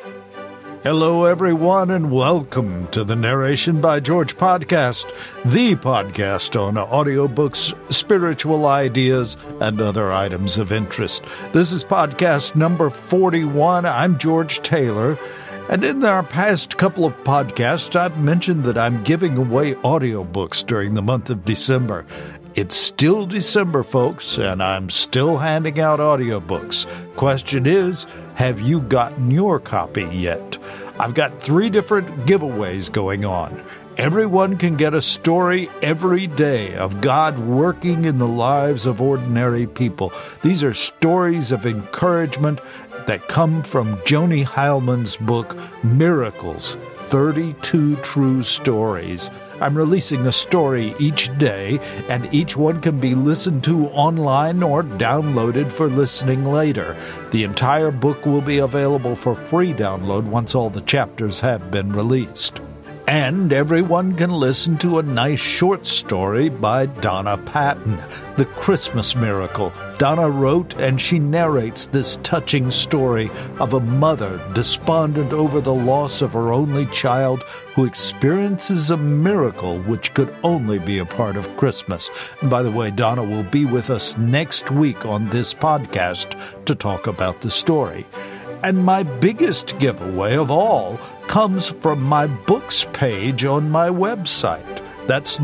Hello, everyone, and welcome to the Narration by George podcast, the podcast on audiobooks, spiritual ideas, and other items of interest. This is podcast number 41. I'm George Taylor, and in our past couple of podcasts, I've mentioned that I'm giving away audiobooks during the month of December. It's still December, folks, and I'm still handing out audiobooks. Question is, have you gotten your copy yet? I've got 3 different giveaways going on. Everyone can get a story every day of God working in the lives of ordinary people. These are stories of encouragement that come from Joni Heilman's book, Miracles, 32 True Stories. I'm releasing a story each day, and each one can be listened to online or downloaded for listening later. The entire book will be available for free download once all the chapters have been released. And everyone can listen to a nice short story by Donna Patton, The Christmas Miracle. Donna wrote and she narrates this touching story of a mother despondent over the loss of her only child who experiences a miracle which could only be a part of Christmas. And by the way, Donna will be with us next week on this podcast to talk about the story. And my biggest giveaway of all comes from my books page on my website. That's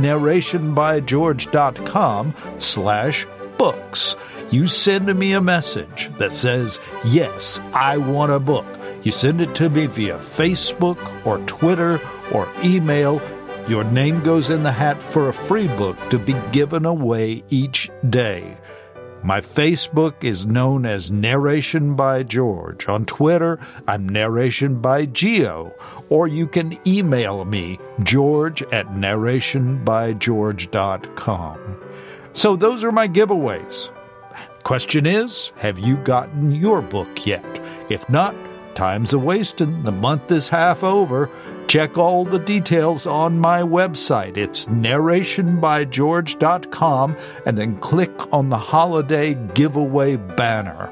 narrationbygeorge.com/books. You send me a message that says, yes, I want a book. You send it to me via Facebook or Twitter or email. Your name goes in the hat for a free book to be given away each day. My Facebook is known as Narration by George. On Twitter, I'm Narration by Geo. Or you can email me, george@narrationbygeorge.com. So those are my giveaways. Question is, have you gotten your book yet? If not, time's a-wastin'. The month is half over. Check all the details on my website. It's narrationbygeorge.com, and then click on the holiday giveaway banner.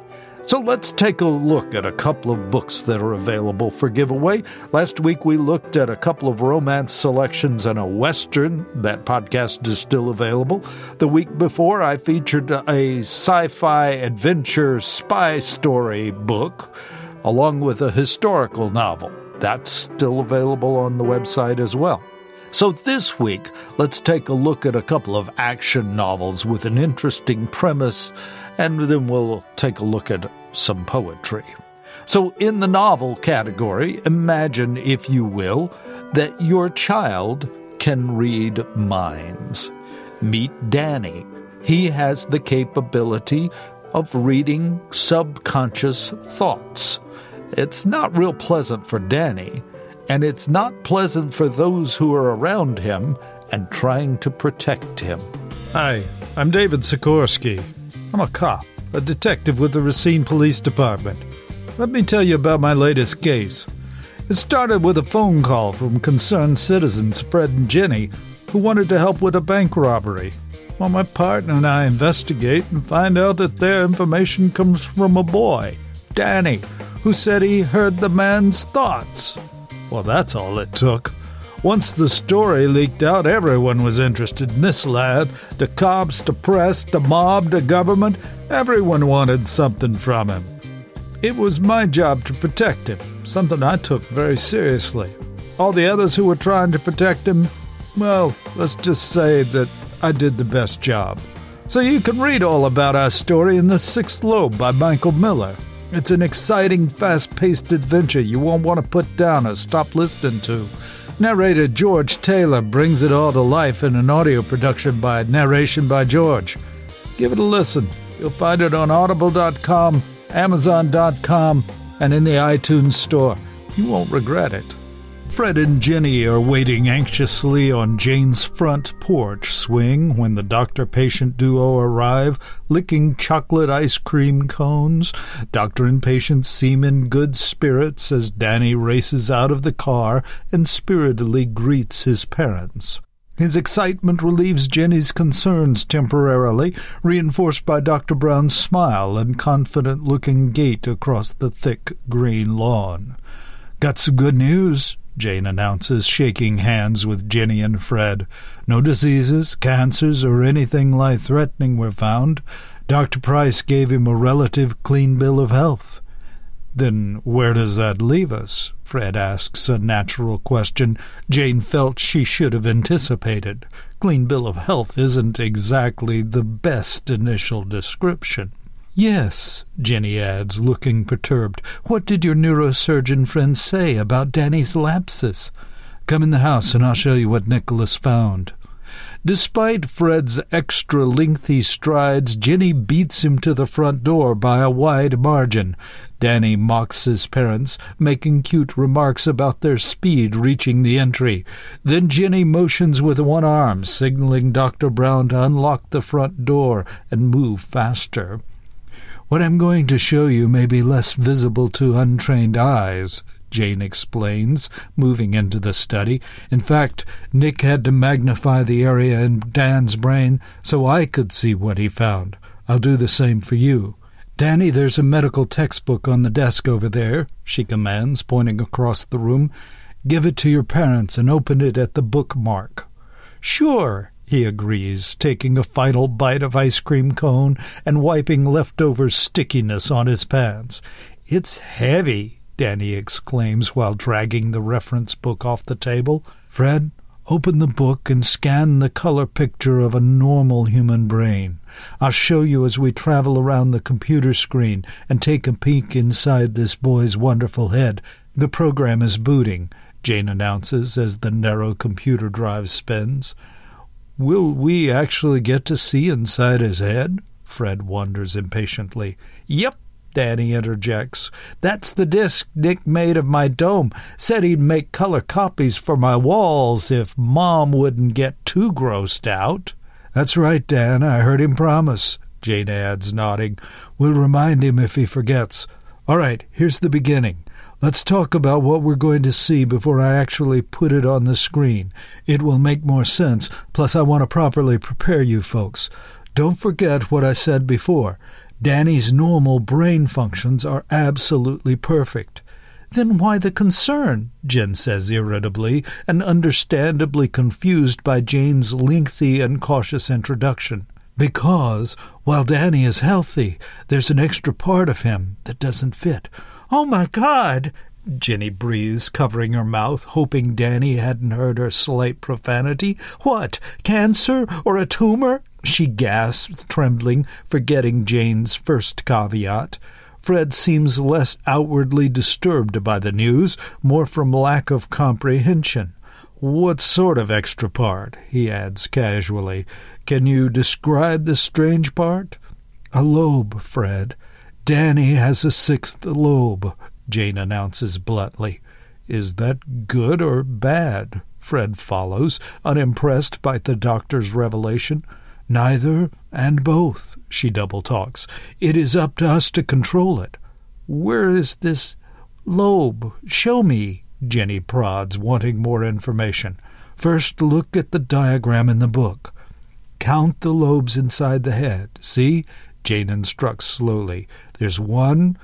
So let's take a look at a couple of books that are available for giveaway. Last week we looked at a couple of romance selections and a Western. That podcast is still available. The week before I featured a sci-fi adventure spy story book along with a historical novel. That's still available on the website as well. So this week, let's take a look at a couple of action novels with an interesting premise, and then we'll take a look at some poetry. So in the novel category, imagine, if you will, that your child can read minds. Meet Danny. He has the capability of reading subconscious thoughts. It's not real pleasant for Danny, and it's not pleasant for those who are around him and trying to protect him. Hi, I'm David Sikorsky. I'm a cop, a detective with the Racine Police Department. Let me tell you about my latest case. It started with a phone call from concerned citizens Fred and Jenny, who wanted to help with a bank robbery. Well, my partner and I investigate and find out that their information comes from a boy, Danny, who said he heard the man's thoughts. Well, that's all it took. Once the story leaked out, everyone was interested in this lad. The cops, the press, the mob, the government, everyone wanted something from him. It was my job to protect him, something I took very seriously. All the others who were trying to protect him, well, let's just say that I did the best job. So you can read all about our story in The Sixth Lobe by Michael Miller. It's an exciting, fast-paced adventure you won't want to put down or stop listening to. Narrator George Taylor brings it all to life in an audio production by Narration by George. Give it a listen. You'll find it on Audible.com, Amazon.com, and in the iTunes store. You won't regret it. Fred and Jenny are waiting anxiously on Jane's front porch swing when the doctor-patient duo arrive, licking chocolate ice cream cones. Doctor and patient seem in good spirits as Danny races out of the car and spiritedly greets his parents. His excitement relieves Jenny's concerns temporarily, reinforced by Dr. Brown's smile and confident-looking gait across the thick green lawn. Got some good news, Jane announces, shaking hands with Ginny and Fred. No diseases, cancers, or anything life-threatening were found. Dr. Price gave him a relative clean bill of health. Then where does that leave us? Fred asks a natural question Jane felt she should have anticipated. Clean bill of health isn't exactly the best initial description. Yes, Jenny adds, looking perturbed. What did your neurosurgeon friend say about Danny's lapses? Come in the house and I'll show you what Nicholas found. Despite Fred's extra lengthy strides, Jenny beats him to the front door by a wide margin. Danny mocks his parents, making cute remarks about their speed reaching the entry. Then Jenny motions with one arm, signaling Dr. Brown to unlock the front door and move faster. What I'm going to show you may be less visible to untrained eyes, Jane explains, moving into the study. In fact, Nick had to magnify the area in Dan's brain so I could see what he found. I'll do the same for you. Danny, there's a medical textbook on the desk over there, she commands, pointing across the room. Give it to your parents and open it at the bookmark. Sure, he agrees, taking a final bite of ice cream cone and wiping leftover stickiness on his pants. It's heavy, Danny exclaims while dragging the reference book off the table. Fred, open the book and scan the color picture of a normal human brain. I'll show you as we travel around the computer screen and take a peek inside this boy's wonderful head. The program is booting, Jane announces as the narrow computer drive spins. Will we actually get to see inside his head? Fred wonders impatiently. Yep, Danny interjects. That's the disc Nick made of my dome. Said he'd make color copies for my walls if Mom wouldn't get too grossed out. That's right, Dan, I heard him promise, Jane adds, nodding. We'll remind him if he forgets. All right, here's the beginning. Let's talk about what we're going to see before I actually put it on the screen. It will make more sense, plus I want to properly prepare you folks. Don't forget what I said before. Danny's normal brain functions are absolutely perfect. Then why the concern? Jen says irritably, and understandably confused by Jane's lengthy and cautious introduction. Because, while Danny is healthy, there's an extra part of him that doesn't fit. Oh, my God! Jenny breathes, covering her mouth, hoping Danny hadn't heard her slight profanity. What? Cancer or a tumor? She gasps, trembling, forgetting Jane's first caveat. Fred seems less outwardly disturbed by the news, more from lack of comprehension. What sort of extra part? He adds casually. Can you describe the strange part? A lobe, Fred. Danny has a sixth lobe, Jane announces bluntly. Is that good or bad? Fred follows, unimpressed by the doctor's revelation. Neither and both, she double-talks. It is up to us to control it. Where is this lobe? Show me, Jenny prods, wanting more information. First, look at the diagram in the book. Count the lobes inside the head. See? Jane instructs slowly. There's 1,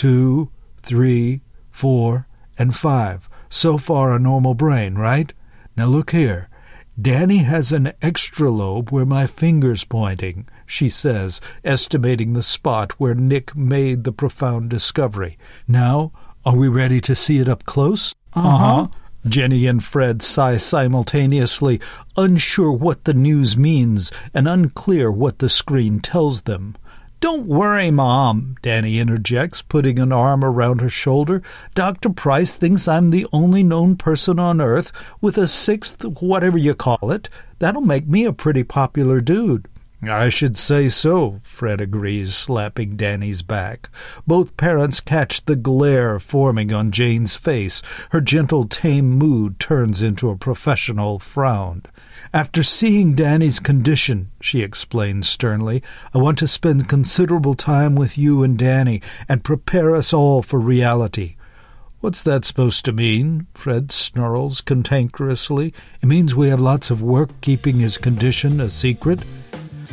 2, 3, 4, and 5. So far a normal brain, right? Now look here. Danny has an extra lobe where my finger's pointing, she says, estimating the spot where Nick made the profound discovery. Now, are we ready to see it up close? Uh-huh. Jenny and Fred sigh simultaneously, unsure what the news means and unclear what the screen tells them. Don't worry, Mom, Danny interjects, putting an arm around her shoulder. Dr. Price thinks I'm the only known person on Earth with a sixth whatever you call it. That'll make me a pretty popular dude. I should say so, Fred agrees, slapping Danny's back. Both parents catch the glare forming on Jane's face. Her gentle, tame mood turns into a professional frown. After seeing Danny's condition, she explains sternly, I want to spend considerable time with you and Danny and prepare us all for reality. What's that supposed to mean? Fred snarls cantankerously. It means we have lots of work keeping his condition a secret.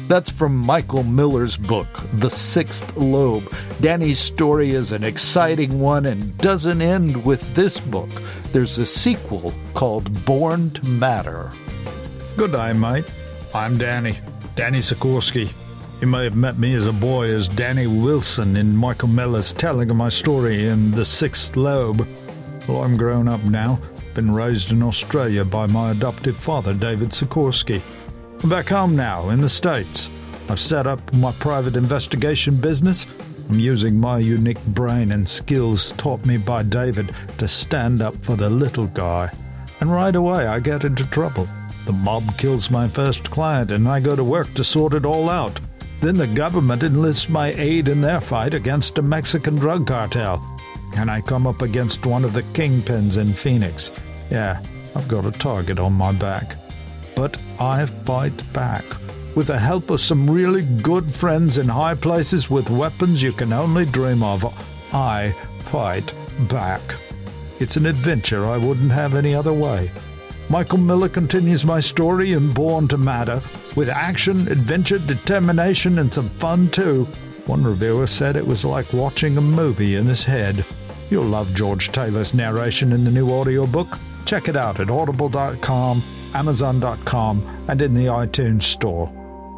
That's from Michael Miller's book, The Sixth Lobe. Danny's story is an exciting one and doesn't end with this book. There's a sequel called Born to Matter. Good day, mate. I'm Danny Sikorsky. You may have met me as a boy as Danny Wilson in Michael Miller's telling of my story in The Sixth Lobe. Well, I'm grown up now, been raised in Australia by my adoptive father, David Sikorsky. I'm back home now, in the States. I've set up my private investigation business. I'm using my unique brain and skills taught me by David to stand up for the little guy. And right away I get into trouble. The mob kills my first client and I go to work to sort it all out. Then the government enlists my aid in their fight against a Mexican drug cartel. And I come up against one of the kingpins in Phoenix. Yeah, I've got a target on my back. But I fight back. With the help of some really good friends in high places with weapons you can only dream of, I fight back. It's an adventure I wouldn't have any other way. Michael Miller continues my story in Born to Matter, with action, adventure, determination, and some fun too. One reviewer said it was like watching a movie in his head. You'll love George Taylor's narration in the new audiobook. Check it out at audible.com, Amazon.com, and in the iTunes Store.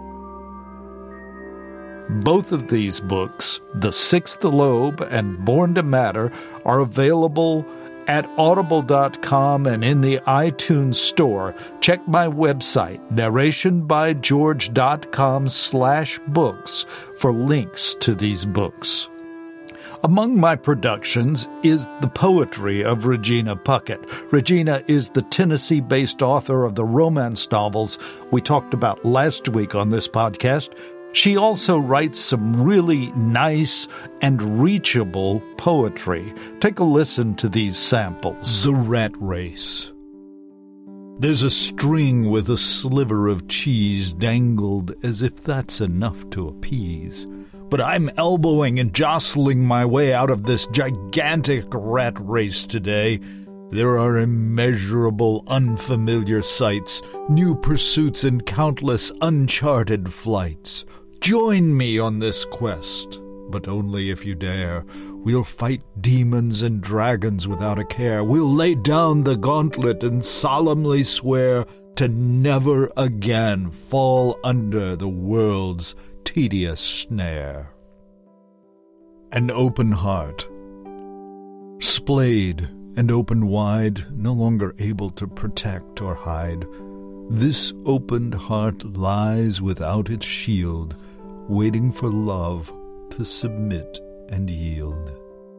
Both of these books, The Sixth Lobe and Born to Matter, are available at audible.com and in the iTunes Store. Check my website, narrationbygeorge.com/books, for links to these books. Among my productions is the poetry of Regina Puckett. Regina is the Tennessee-based author of the romance novels we talked about last week on this podcast. She also writes some really nice and reachable poetry. Take a listen to these samples. The Rat Race. There's a string with a sliver of cheese dangled as if that's enough to appease. But I'm elbowing and jostling my way out of this gigantic rat race today. There are immeasurable unfamiliar sights, new pursuits, and countless uncharted flights. Join me on this quest, but only if you dare. We'll fight demons and dragons without a care. We'll lay down the gauntlet and solemnly swear to never again fall under the world's tedious snare. An open heart, splayed and open wide, no longer able to protect or hide. This opened heart lies without its shield, waiting for love to submit and yield.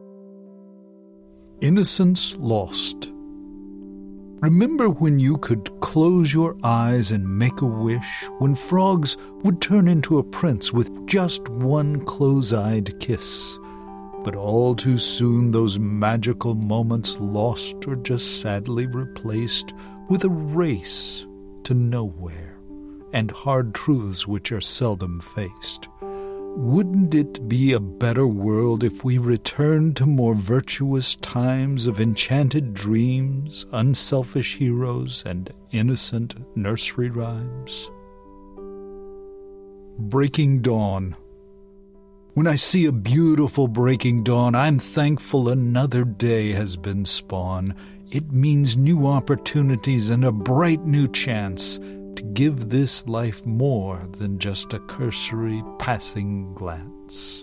Innocence lost. Remember when you could close your eyes and make a wish, when frogs would turn into a prince with just one close-eyed kiss? But all too soon those magical moments lost or just sadly replaced with a race to nowhere and hard truths which are seldom faced. Wouldn't it be a better world if we returned to more virtuous times of enchanted dreams, unselfish heroes, and innocent nursery rhymes? Breaking dawn. When I see a beautiful breaking dawn, I'm thankful another day has been spawned. It means new opportunities and a bright new chance to give this life more than just a cursory passing glance.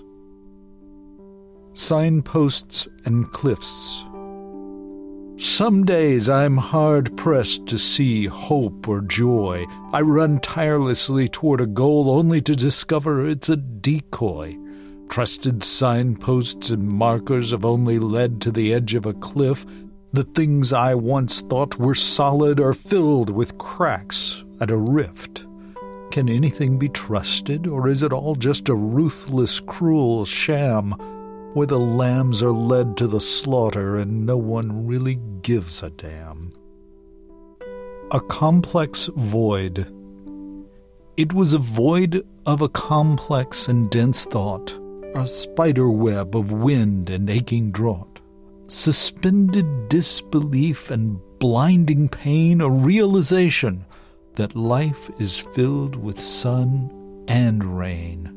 Signposts and cliffs. Some days I'm hard-pressed to see hope or joy. I run tirelessly toward a goal only to discover it's a decoy. Trusted signposts and markers have only led to the edge of a cliff. The things I once thought were solid are filled with cracks at a rift. Can anything be trusted, or is it all just a ruthless, cruel sham, where the lambs are led to the slaughter and no one really gives a damn? A complex void. It was a void of a complex and dense thought, a spider web of wind and aching draught, suspended disbelief and blinding pain, a realization that life is filled with sun and rain.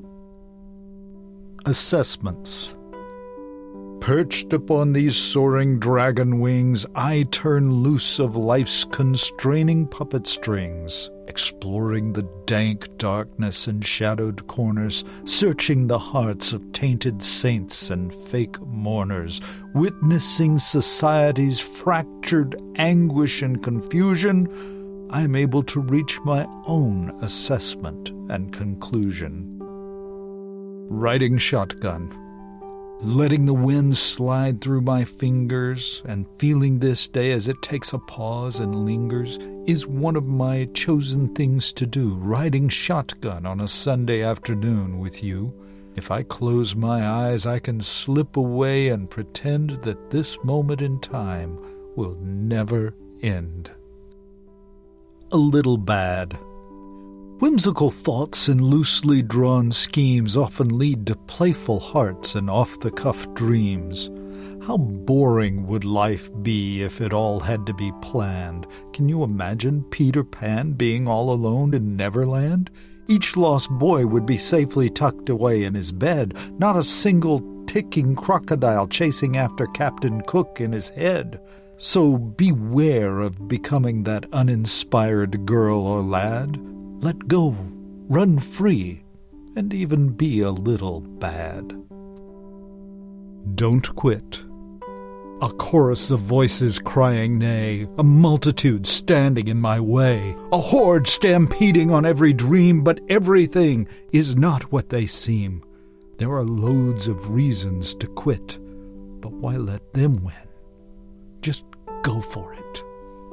Assessments. Perched upon these soaring dragon wings, I turn loose of life's constraining puppet strings, exploring the dank darkness and shadowed corners, searching the hearts of tainted saints and fake mourners, witnessing society's fractured anguish and confusion. I am able to reach my own assessment and conclusion. Riding shotgun. Letting the wind slide through my fingers and feeling this day as it takes a pause and lingers is one of my chosen things to do, riding shotgun on a Sunday afternoon with you. If I close my eyes, I can slip away and pretend that this moment in time will never end. A little bad. Whimsical thoughts and loosely drawn schemes often lead to playful hearts and off-the-cuff dreams. How boring would life be if it all had to be planned? Can you imagine Peter Pan being all alone in Neverland? Each lost boy would be safely tucked away in his bed, not a single ticking crocodile chasing after Captain Cook in his head. So beware of becoming that uninspired girl or lad. Let go, run free, and even be a little bad. Don't quit. A chorus of voices crying nay, a multitude standing in my way, a horde stampeding on every dream, but everything is not what they seem. There are loads of reasons to quit, but why let them win? Just go for it.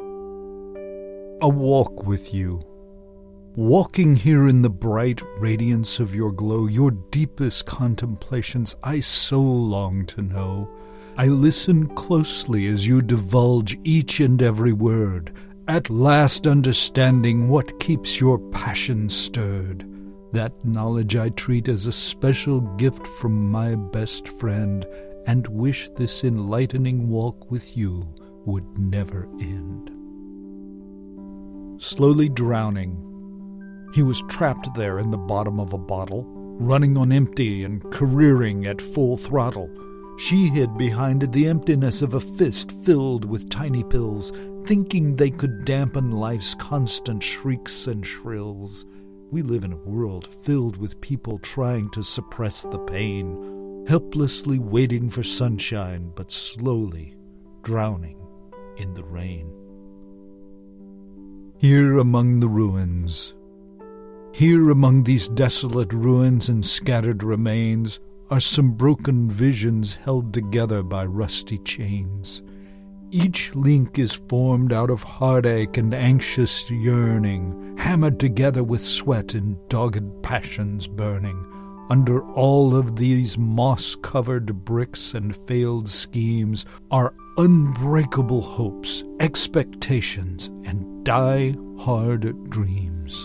A walk with you. Walking here in the bright radiance of your glow, your deepest contemplations I so long to know. I listen closely as you divulge each and every word, at last understanding what keeps your passion stirred. That knowledge I treat as a special gift from my best friend, and wish this enlightening walk with you would never end. Slowly drowning. He was trapped there in the bottom of a bottle, running on empty and careering at full throttle. She hid behind the emptiness of a fist filled with tiny pills, thinking they could dampen life's constant shrieks and shrills. We live in a world filled with people trying to suppress the pain, helplessly waiting for sunshine, but slowly drowning in the rain. Here among the ruins, here among these desolate ruins and scattered remains, are some broken visions held together by rusty chains. Each link is formed out of heartache and anxious yearning, hammered together with sweat and dogged passions burning. Under all of these moss-covered bricks and failed schemes are unbreakable hopes, expectations, and die-hard dreams.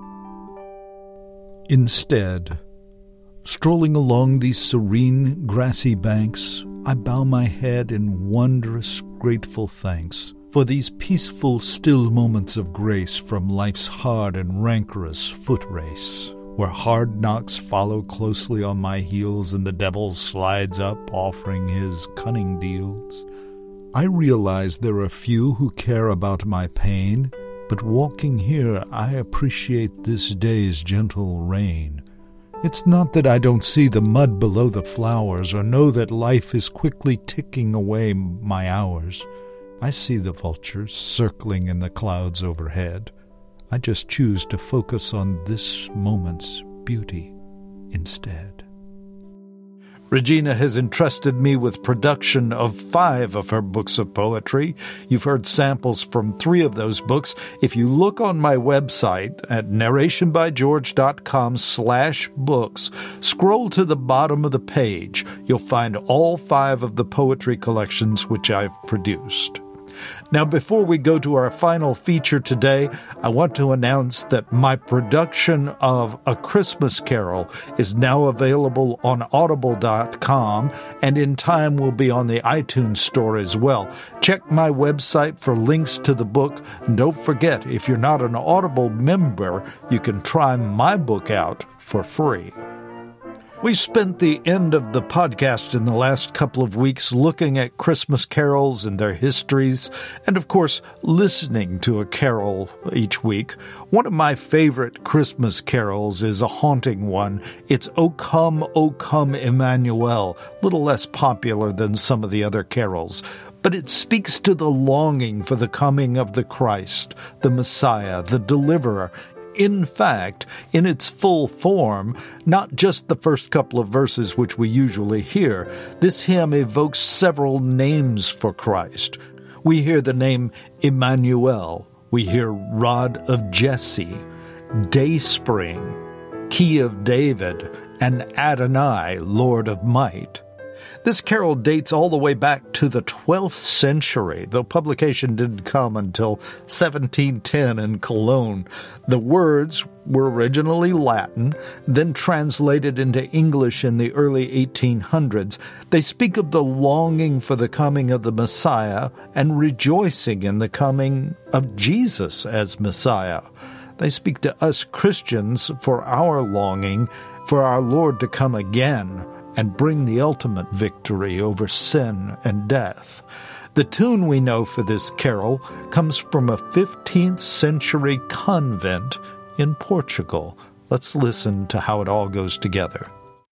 Instead, strolling along these serene, grassy banks, I bow my head in wondrous, grateful thanks for these peaceful, still moments of grace from life's hard and rancorous foot race, where hard knocks follow closely on my heels and the devil slides up offering his cunning deals. I realize there are few who care about my pain, but walking here I appreciate this day's gentle rain. It's not that I don't see the mud below the flowers or know that life is quickly ticking away my hours. I see the vultures circling in the clouds overhead. I just choose to focus on this moment's beauty instead. Regina has entrusted me with production of 5 of her books of poetry. You've heard samples from 3 of those books. If you look on my website at narrationbygeorge.com/books, scroll to the bottom of the page. You'll find all 5 of the poetry collections which I've produced. Now, before we go to our final feature today, I want to announce that my production of A Christmas Carol is now available on Audible.com, and in time will be on the iTunes Store as well. Check my website for links to the book. And don't forget, if you're not an Audible member, you can try my book out for free. We spent the end of the podcast in the last couple of weeks looking at Christmas carols and their histories, and of course, listening to a carol each week. One of my favorite Christmas carols is a haunting one. It's O Come, Emmanuel, a little less popular than some of the other carols. But it speaks to the longing for the coming of the Christ, the Messiah, the Deliverer. In fact, in its full form, not just the first couple of verses which we usually hear, this hymn evokes several names for Christ. We hear the name Emmanuel, we hear Rod of Jesse, Dayspring, Key of David, and Adonai, Lord of Might. This carol dates all the way back to the 12th century, though publication didn't come until 1710 in Cologne. The words were originally Latin, then translated into English in the early 1800s. They speak of the longing for the coming of the Messiah and rejoicing in the coming of Jesus as Messiah. They speak to us Christians for our longing for our Lord to come again and bring the ultimate victory over sin and death. The tune we know for this carol comes from a 15th century convent in Portugal. Let's listen to how it all goes together.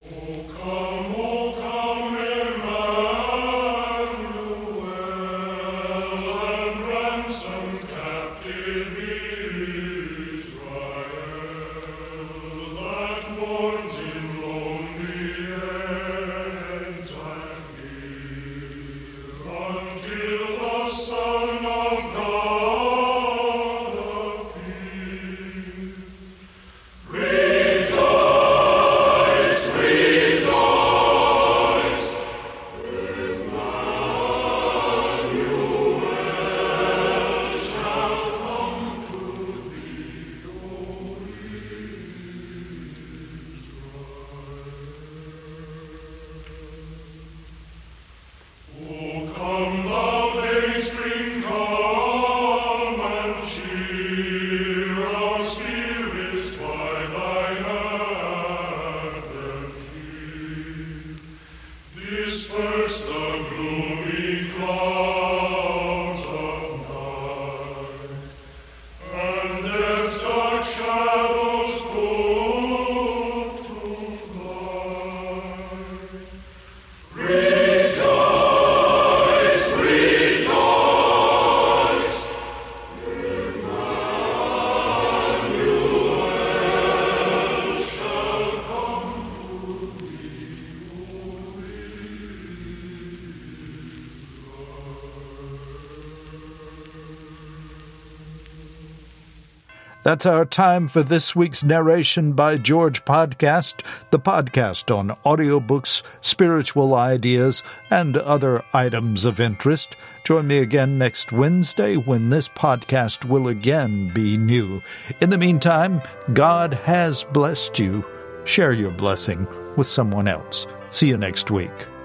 That's our time for this week's Narration by George podcast, the podcast on audiobooks, spiritual ideas, and other items of interest. Join me again next Wednesday when this podcast will again be new. In the meantime, God has blessed you. Share your blessing with someone else. See you next week.